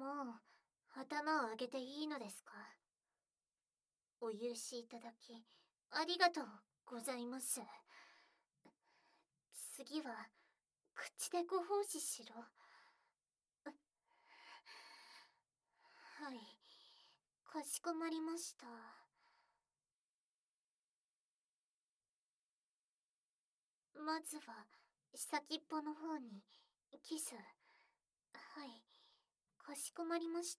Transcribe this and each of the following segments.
もう頭を上げていいのですか？お許しいただきありがとうございます。次は口でご奉仕しろ。はい、かしこまりました。まずは先っぽの方にキス。はい、かしこまりました。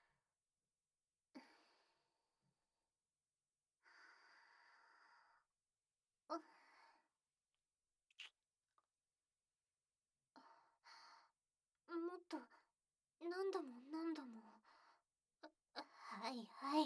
もっと何度も何度も。はいはい。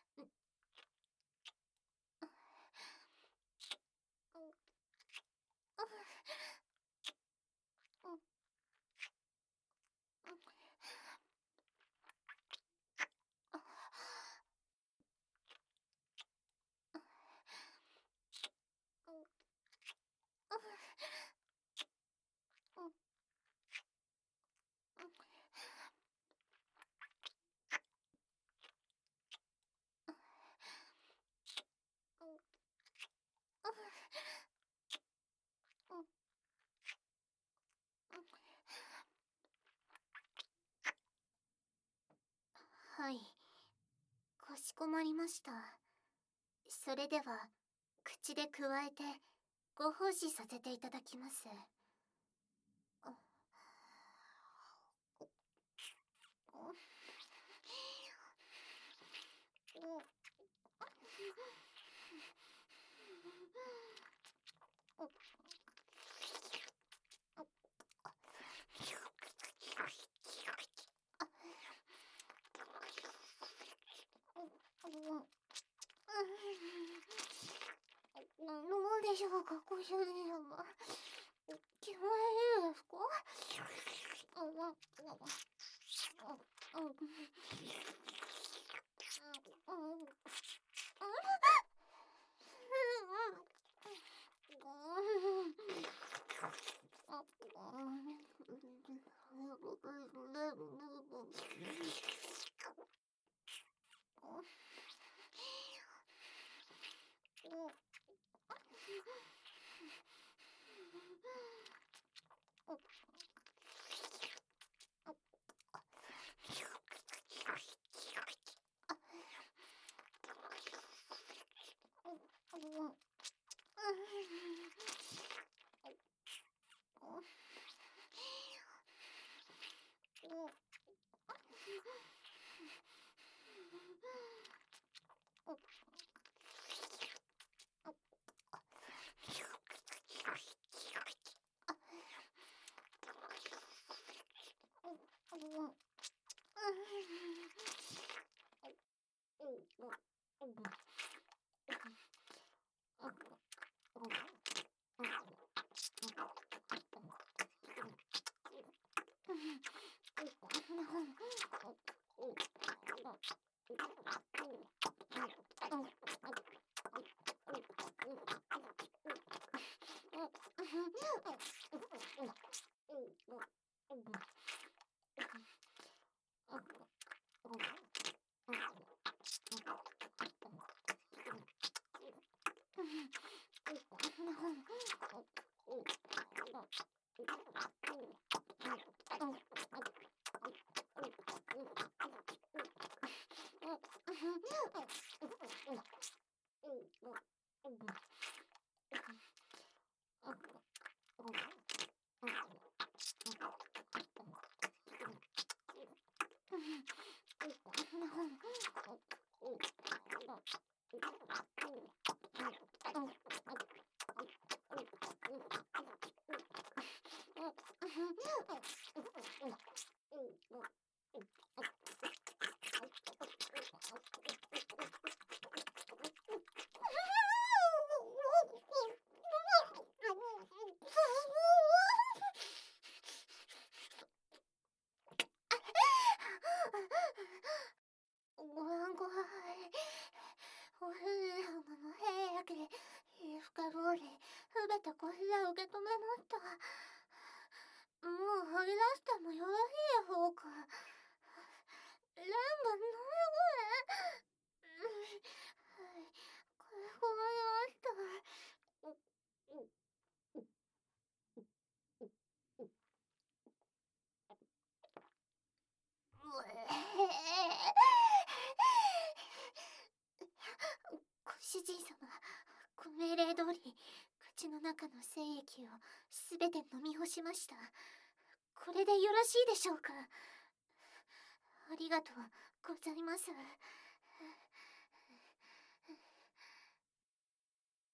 はい、かしこまりました。それでは口でくわえてご奉仕させていただきます。どうでしょうか、ご主人様。気持ちいいですか？ごめんごめん。お主様の兵役で皮膚科通りすべてこちら受け止めました。もう吐き出してもよろしいでしょうか。 命令通り、口の中の精液をすべて飲み干しました。これでよろしいでしょうか？ありがとうございます。